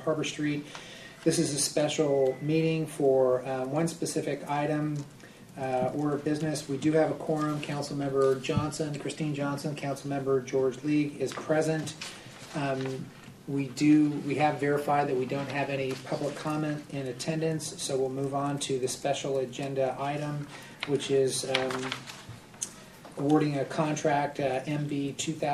Harbor Street. This is a special meeting for one specific item, order of business. We do have a quorum. Councilmember Johnson, Christine Johnson, Councilmember George League is present. We have verified that we don't have any public comment in attendance, so we'll move on to the special agenda item, which is awarding a contract, MB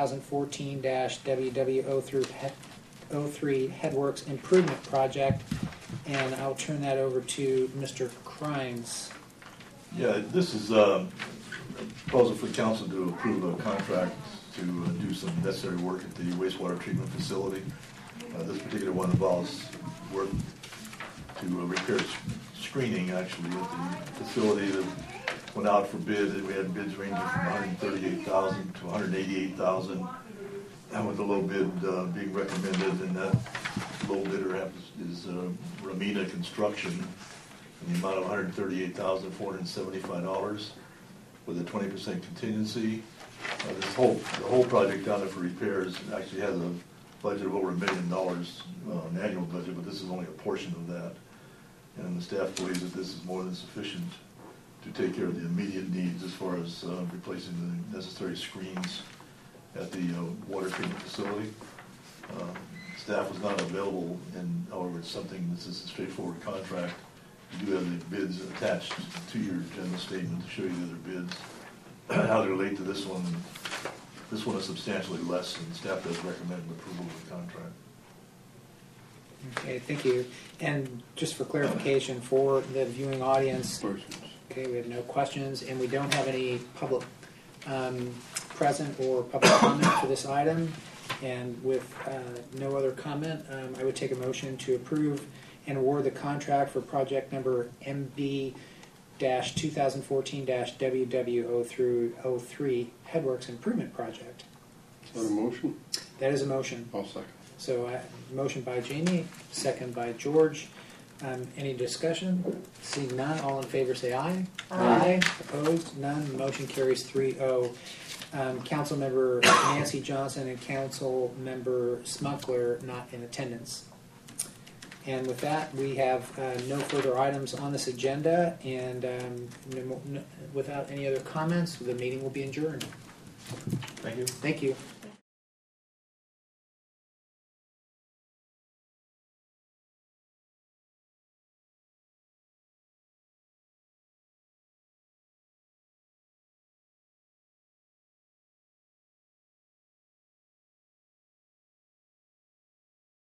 2014-WW03 Headworks Improvement Project, and I'll turn that over to Mr. Crimes. Yeah, this is a proposal for council to approve a contract to do some necessary work at the wastewater treatment facility. This particular one involves work to repair screening, actually, at the facility that went out for bid. We had bids ranging from $138,000 to $188,000, and with the low bid being recommended, and that low bidder is Ramina Construction in the amount of $138,475 with a 20% contingency. The whole project down there for repairs actually has a budget of over $1 million, an annual budget, but this is only a portion of that. And the staff believes that this is more than sufficient to take care of the immediate needs as far as replacing the necessary screens at the water treatment facility. Staff was not available, and however, it's something, this is a straightforward contract. You do have the bids attached to your general statement to show you the other bids. How they relate to this one. This one is substantially less, and staff does recommend approval of the contract. Okay, thank you. And just for clarification for the viewing audience, okay, we have no questions, and we don't have any public present or public comment for this item. And with no other comment, I would take a motion to approve and award the contract for project number MB 2014-WW03 Headworks Improvement Project. Is that a motion? That is a motion. I'll second. So motion by Jamie, second by George. Any discussion? Seeing none, all in favor say aye. Aye. Opposed? None. Motion carries 3-0. Councilmember Nancy Johnson and Councilmember Smuckler not in attendance. And with that, we have no further items on this agenda, and without any other comments, the meeting will be adjourned. Thank you. Thank you.